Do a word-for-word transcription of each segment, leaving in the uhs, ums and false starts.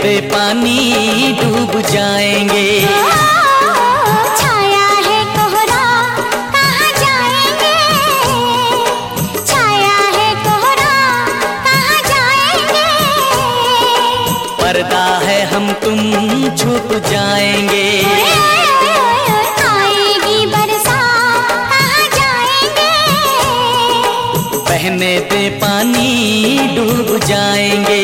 दे पानी डूब जाएंगे। छाया है कोहरा कहाँ जाएंगे, छाया है कोहरा कहाँ जाएंगे। पर्दा है हम तुम छुप जाएंगे। आएगी बरसात कहाँ जाएंगे, बहने दे पानी डूब जाएंगे।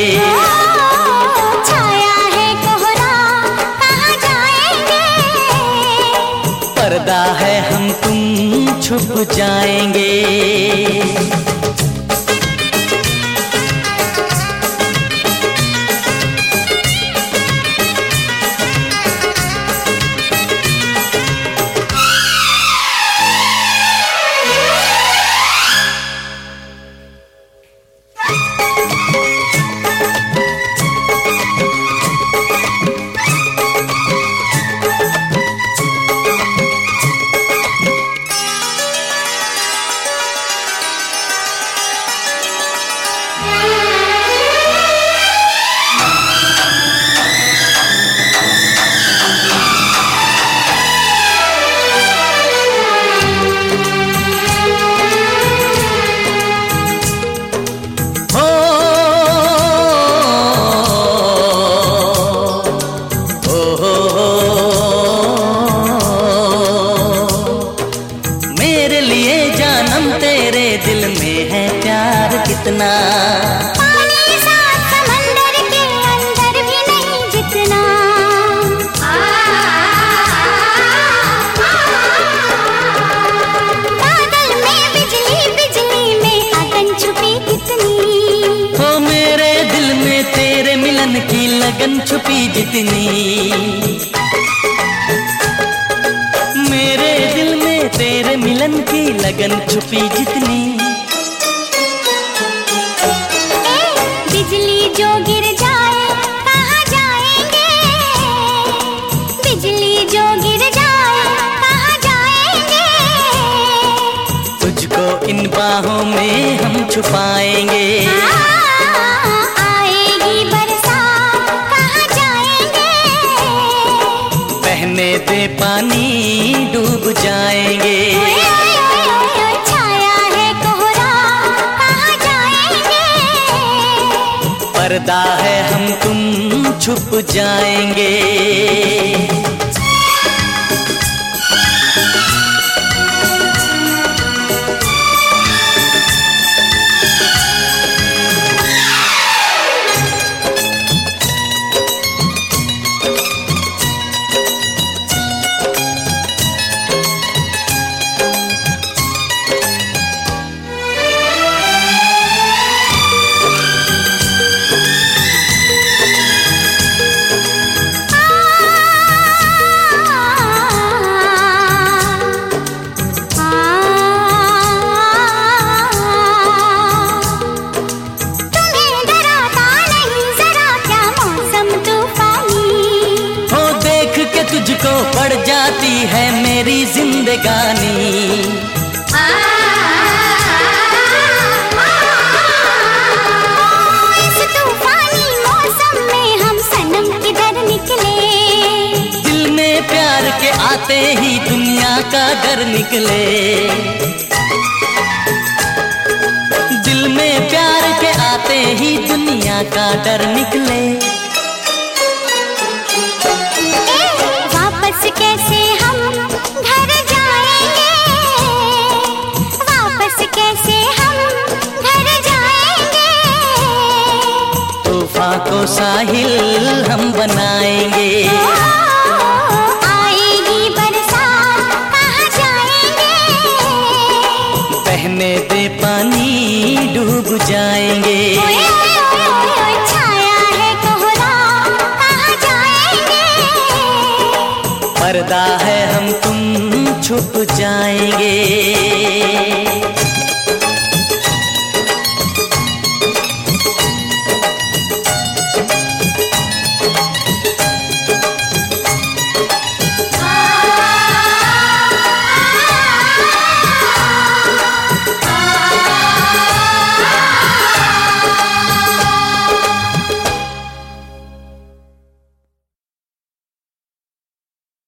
छाया है कोहरा कहाँ जाएंगे, पर्दा है हम तुम छुप जाएंगे। दिल में है प्यार कितना, पानी साथ समंदर के अंदर भी नहीं जितना। बादल में बिजली, बिजली में अगन छुपी कितनी। हो मेरे दिल में तेरे मिलन की लगन छुपी जितनी। मेरे दिल में तेरे मिलन की लगन छुपी जितनी। ए, बिजली जो गिर जाए कहाँ जाएंगे, बिजली जो गिर जाए कहाँ जाएंगे। तुझको इन बाहों में हम छुपाएंगे। आएगी बरसात कहाँ जाएंगे, बहने दे पानी डूब जाएंगे। छाया है कोहरा कहाँ जाएंगे, पर्दा है हम तुम छुप जाएंगे। तुझको पड़ जाती है मेरी जिंदगानी। आ, आ, इस तूफानी मौसम में हम सनम किधर निकले। दिल में प्यार के आते ही दुनिया का डर निकले। दिल में प्यार के आते ही दुनिया का डर निकले। वापस कैसे हम घर जाएंगे, वापस कैसे हम घर जाएंगे। तूफान को साहिल हम बनाएंगे। आएगी बरसात कहाँ जाएंगे, बहने दे पानी डूब जाएंगे। छाया है कोहरा कहाँ जाएंगे, पर्दा है हम तुम छुप जाएंगे।